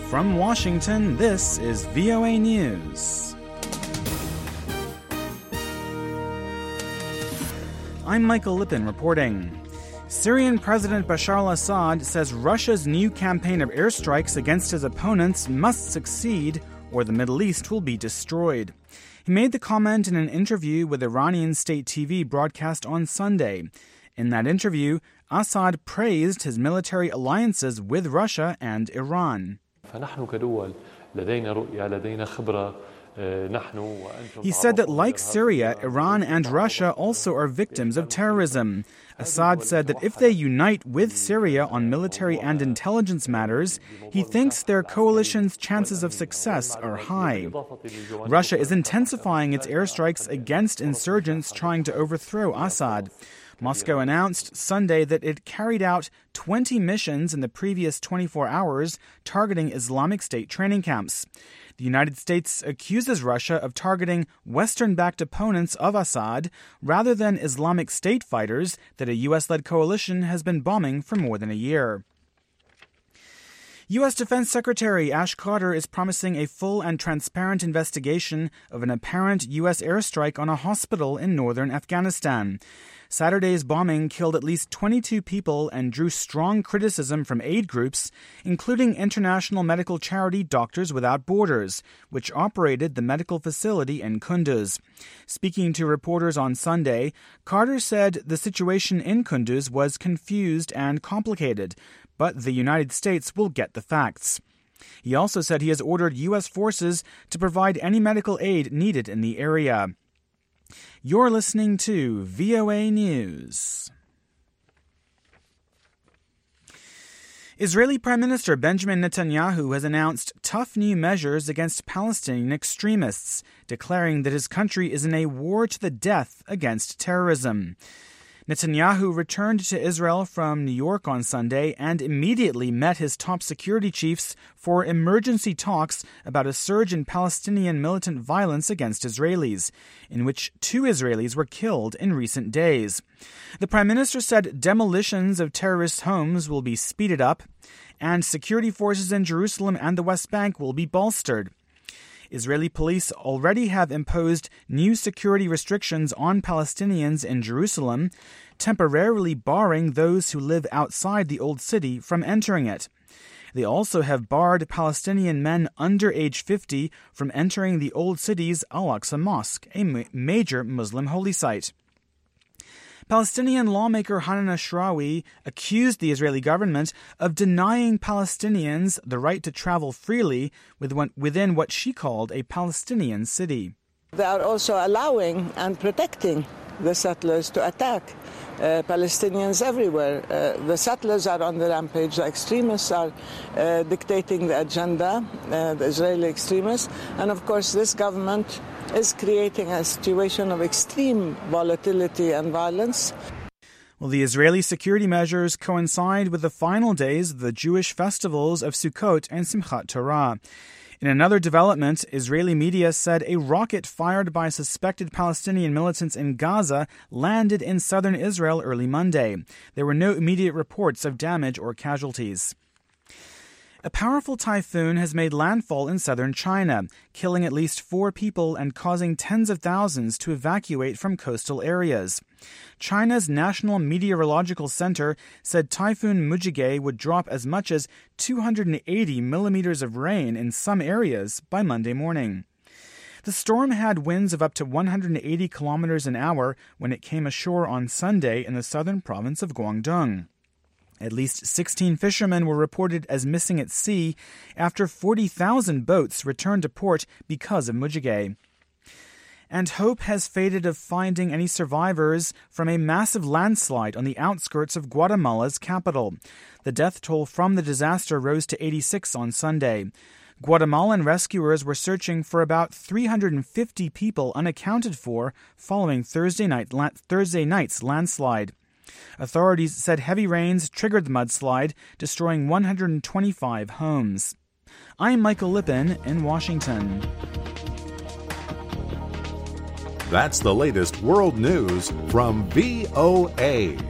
From Washington, this is VOA News. I'm Michael Lippin reporting. Syrian President Bashar al-Assad says Russia's new campaign of airstrikes against his opponents must succeed or the Middle East will be destroyed. He made the comment in an interview with Iranian state TV broadcast on Sunday. In that interview, Assad praised his military alliances with Russia and Iran. He said that like Syria, Iran and Russia also are victims of terrorism. Assad said that if they unite with Syria on military and intelligence matters, he thinks their coalition's chances of success are high. Russia is intensifying its airstrikes against insurgents trying to overthrow Assad. Moscow announced Sunday that it carried out 20 missions in the previous 24 hours targeting Islamic State training camps. The United States accuses Russia of targeting Western-backed opponents of Assad rather than Islamic State fighters that a U.S.-led coalition has been bombing for more than a year. U.S. Defense Secretary Ash Carter is promising a full and transparent investigation of an apparent U.S. airstrike on a hospital in northern Afghanistan. Saturday's bombing killed at least 22 people and drew strong criticism from aid groups, including international medical charity Doctors Without Borders, which operated the medical facility in Kunduz. Speaking to reporters on Sunday, Carter said the situation in Kunduz was confused and complicated, but the United States will get the facts. He also said he has ordered U.S. forces to provide any medical aid needed in the area. You're listening to VOA News. Israeli Prime Minister Benjamin Netanyahu has announced tough new measures against Palestinian extremists, declaring that his country is in a war to the death against terrorism. Netanyahu returned to Israel from New York on Sunday and immediately met his top security chiefs for emergency talks about a surge in Palestinian militant violence against Israelis, in which 2 Israelis were killed in recent days. The Prime Minister said demolitions of terrorist homes will be speeded up, and security forces in Jerusalem and the West Bank will be bolstered. Israeli police already have imposed new security restrictions on Palestinians in Jerusalem, temporarily barring those who live outside the Old City from entering it. They also have barred Palestinian men under age 50 from entering the Old City's Al-Aqsa Mosque, a major Muslim holy site. Palestinian lawmaker Hanan Ashrawi accused the Israeli government of denying Palestinians the right to travel freely within what she called a Palestinian city. They are also allowing and protecting the settlers to attack Palestinians everywhere. The settlers are on the rampage. The extremists are dictating the agenda, the Israeli extremists. And of course, this government is creating a situation of extreme volatility and violence. Well, the Israeli security measures coincide with the final days of the Jewish festivals of Sukkot and Simchat Torah. In another development, Israeli media said a rocket fired by suspected Palestinian militants in Gaza landed in southern Israel early Monday. There were no immediate reports of damage or casualties. A powerful typhoon has made landfall in southern China, killing at least 4 people and causing tens of thousands to evacuate from coastal areas. China's National Meteorological Center said Typhoon Mujige would drop as much as 280 millimeters of rain in some areas by Monday morning. The storm had winds of up to 180 kilometers an hour when it came ashore on Sunday in the southern province of Guangdong. At least 16 fishermen were reported as missing at sea after 40,000 boats returned to port because of Mujige. And hope has faded of finding any survivors from a massive landslide on the outskirts of Guatemala's capital. The death toll from the disaster rose to 86 on Sunday. Guatemalan rescuers were searching for about 350 people unaccounted for following Thursday night's landslide. Authorities said heavy rains triggered the mudslide, destroying 125 homes. I'm Michael Lippin in Washington. That's the latest world news from VOA.